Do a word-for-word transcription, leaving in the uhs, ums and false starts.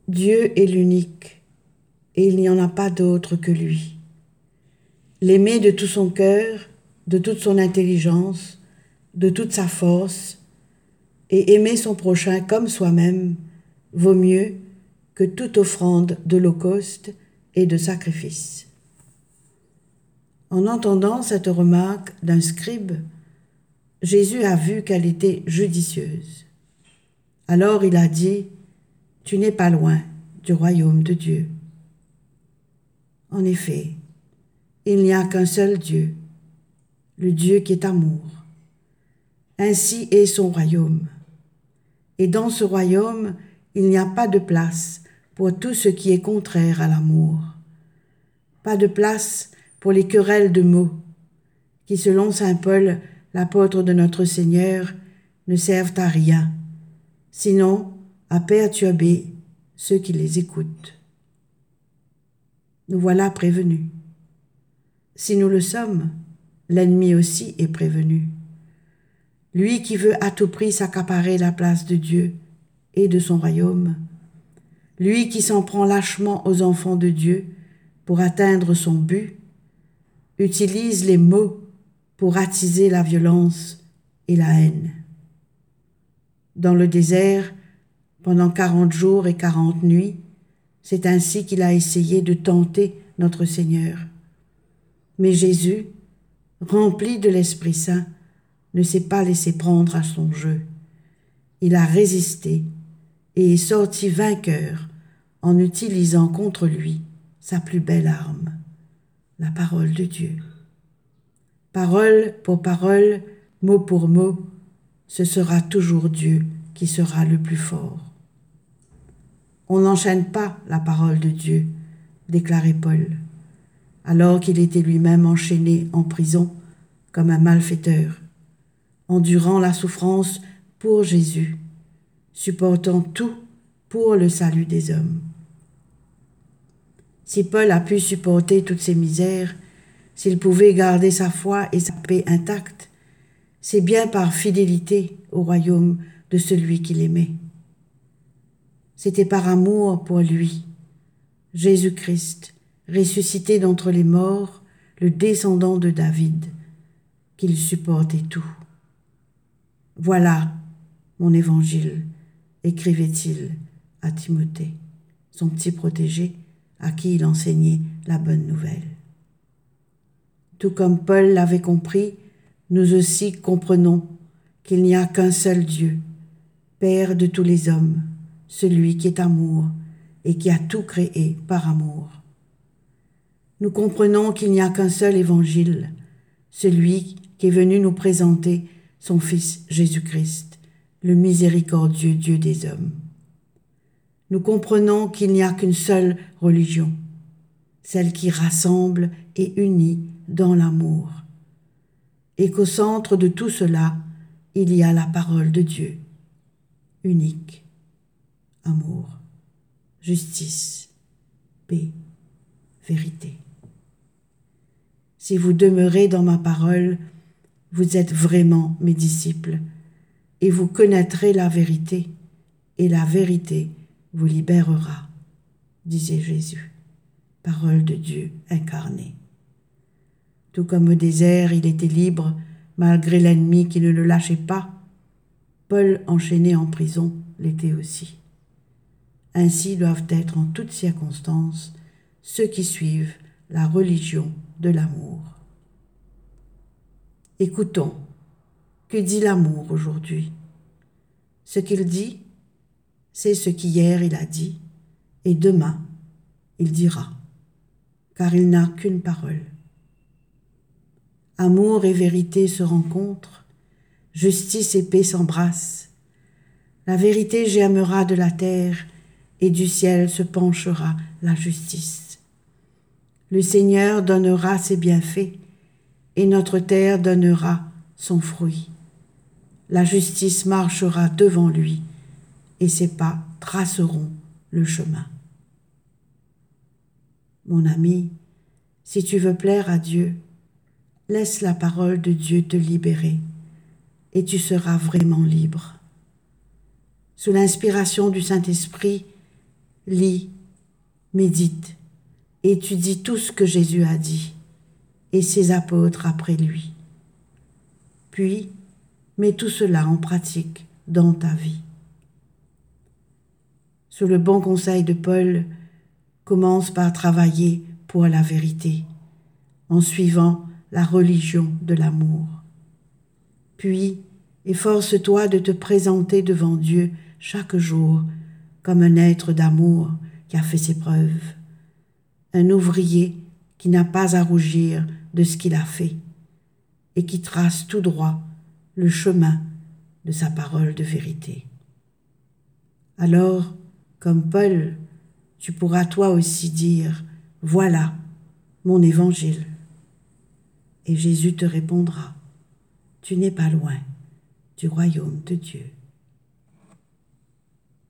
Dieu est l'unique, et il n'y en a pas d'autre que lui. L'aimer de tout son cœur, de toute son intelligence, de toute sa force, et aimer son prochain comme soi-même, vaut mieux que toute offrande d'holocauste et de sacrifice. En entendant cette remarque d'un scribe, Jésus a vu qu'elle était judicieuse. Alors il a dit, « Tu n'es pas loin du royaume de Dieu. » En effet, il n'y a qu'un seul Dieu, le Dieu qui est amour. Ainsi est son royaume. Et dans ce royaume, il n'y a pas de place pour tout ce qui est contraire à l'amour. Pas de place pour les querelles de mots, qui selon saint Paul, l'apôtre de notre Seigneur, ne servent à rien, sinon à perturber ceux qui les écoutent. Nous voilà prévenus. Si nous le sommes, l'ennemi aussi est prévenu. Lui qui veut à tout prix s'accaparer la place de Dieu et de son royaume, lui qui s'en prend lâchement aux enfants de Dieu pour atteindre son but, utilise les mots pour attiser la violence et la haine. Dans le désert, pendant quarante jours et quarante nuits, c'est ainsi qu'il a essayé de tenter notre Seigneur. Mais Jésus, rempli de l'Esprit Saint, ne s'est pas laissé prendre à son jeu. Il a résisté et est sorti vainqueur en utilisant contre lui sa plus belle arme, la parole de Dieu. Parole pour parole, mot pour mot, ce sera toujours Dieu qui sera le plus fort. On n'enchaîne pas la parole de Dieu, déclarait Paul, alors qu'il était lui-même enchaîné en prison comme un malfaiteur, endurant la souffrance pour Jésus, supportant tout pour le salut des hommes. Si Paul a pu supporter toutes ces misères, s'il pouvait garder sa foi et sa paix intactes, c'est bien par fidélité au royaume de celui qu'il aimait. C'était par amour pour lui, Jésus-Christ, ressuscité d'entre les morts, le descendant de David, qu'il supportait tout. Voilà mon évangile, écrivait-il à Timothée, son petit protégé, à qui il enseignait la bonne nouvelle. Tout comme Paul l'avait compris, nous aussi comprenons qu'il n'y a qu'un seul Dieu, Père de tous les hommes, celui qui est amour et qui a tout créé par amour. Nous comprenons qu'il n'y a qu'un seul évangile, celui qui est venu nous présenter son Fils Jésus-Christ, le miséricordieux Dieu des hommes. Nous comprenons qu'il n'y a qu'une seule religion, celle qui rassemble et unit dans l'amour, et qu'au centre de tout cela, il y a la parole de Dieu, unique, amour, justice, paix, vérité. Si vous demeurez dans ma parole, vous êtes vraiment mes disciples, et vous connaîtrez la vérité, et la vérité vous libérera, disait Jésus, parole de Dieu incarnée. Tout comme au désert, il était libre, malgré l'ennemi qui ne le lâchait pas, Paul, enchaîné en prison, l'était aussi. Ainsi doivent être en toutes circonstances ceux qui suivent la religion de l'amour. Écoutons, que dit l'amour aujourd'hui? Ce qu'il dit, c'est ce qu'hier il a dit, et demain il dira, car il n'a qu'une parole. Amour et vérité se rencontrent, justice et paix s'embrassent. La vérité germera de la terre, et du ciel se penchera la justice. Le Seigneur donnera ses bienfaits, et notre terre donnera son fruit. La justice marchera devant lui, et ses pas traceront le chemin. Mon ami, si tu veux plaire à Dieu, laisse la parole de Dieu te libérer, et tu seras vraiment libre. Sous l'inspiration du Saint-Esprit, lis, médite, étudie tout ce que Jésus a dit et ses apôtres après lui. Puis, mets tout cela en pratique dans ta vie. Sous le bon conseil de Paul, commence par travailler pour la vérité, en suivant la religion de l'amour. Puis, efforce-toi de te présenter devant Dieu chaque jour comme un être d'amour qui a fait ses preuves, un ouvrier qui n'a pas à rougir de ce qu'il a fait et qui trace tout droit le chemin de sa parole de vérité. Alors, comme Paul, tu pourras toi aussi dire « Voilà mon évangile ». Et Jésus te répondra « Tu n'es pas loin du royaume de Dieu ».